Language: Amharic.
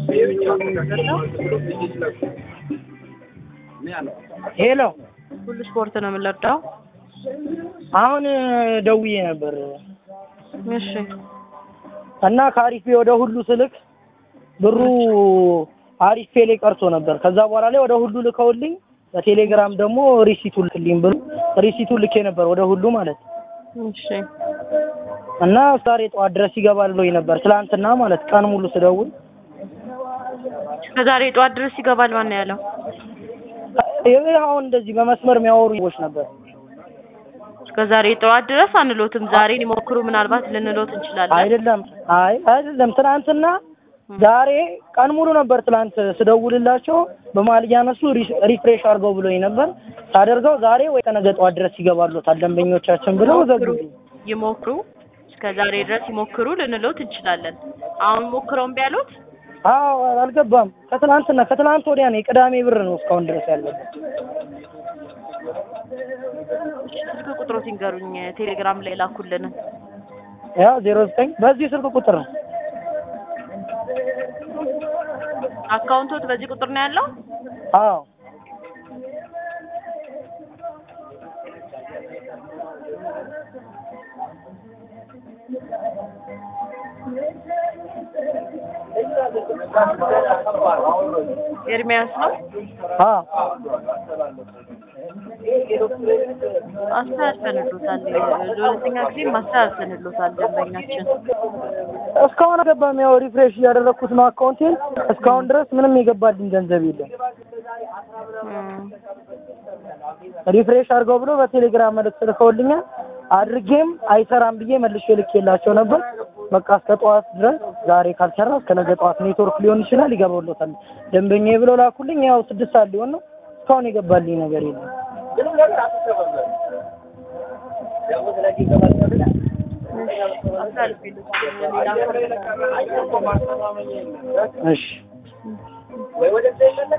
ሄሎ ሁሉ ስፖርት ነው የምንለዳው። አሁን ደውዬ ነበር። እሺ እና ካሪፌ ወደ ሁሉ ስልክ ብሩ አሪፌ ላይ ቀርቶ ነበር። ከዛ በኋላ ላይ ወደ ሁሉ ልከውልኝ በቴሌግራም ደግሞ ሪሲቱን ልክልኝ ብሩ ሪሲቱን ልኬ ነበር ወደ ሁሉ ማለት። እሺ እና ዛሬ ጠዋት ድረስ ይገባል ብሎኝ ነበር ትላንትና ማለት ቀን ሙሉ ስደውል። ከዛሬ ጠዋት ድረስ ይገባል ማን ያለው? አሁን እንደዚህ በመስመር የሚያወሩ ይወሽ ነበር። ከዛሬ ጠዋት ድረስ አንሎትም። ዛሬ ሊሞክሩ ምናልባት ልንሎት እንችላለን። አይደለም ትናንትና ዛሬ ቀን ሙሉ ነበር ትላንት ስደውልላቸው በመሀል እያነሱ ሪፍሬሽ አድርገው ብሎኝ ነበር። ታደርገው ዛሬ ወይ ከነገ ጠዋት ድረስ ይገባሉታል ደንበኞቻችን ብለው ዘጉ። ይሞክሩ እስከዛሬ ድረስ ይሞክሩ ልንሎት እንችላለን። አሁን ሞክረውም ቢያሉት አልገባም። ከትላንት ወዲያ ነው የቅዳሜ ብር ነው እስካሁን ድረስ ያለው። ስልክ ቁጥሮት ይንገሩኝ ቴሌግራም ላይ ላኩልን። ያ 09 በዚህ ስልክ ቁጥር ነው። አካውንቶት በዚህ ቁጥር ነው ያለው? አዎ ኤርሚያስ ነው? አስተላልፈንልዎታል። ለሁለተኛ ጊዜ ማስተላልፈንልዎታል ደንበኛችን። እስካሁን ገባም። ያው ሪፍሬሽ እያደረኩት ነው አካውንቴን። እስካሁን ድረስ ምንም የገባልኝ ገንዘብ የለም። ሪፍሬሽ አድርገው ብሎ በቴሌግራም መልእክት ልከውልኛል። አድርጌም አይሰራም ብዬ መልሼ ልኬላቸው ነበር። በቃ እስከ ጠዋት ድረስ ዛሬ ካልሰራ እስከ ነገ ጠዋት ኔትወርክ ሊሆን ይችላል ይገባውልዎታል ደንበኛዬ ብለው ላኩልኝ። ያው 6 ሰዓት ሊሆን ነው እስካሁን የገባልኝ ነገር የለም። እሺ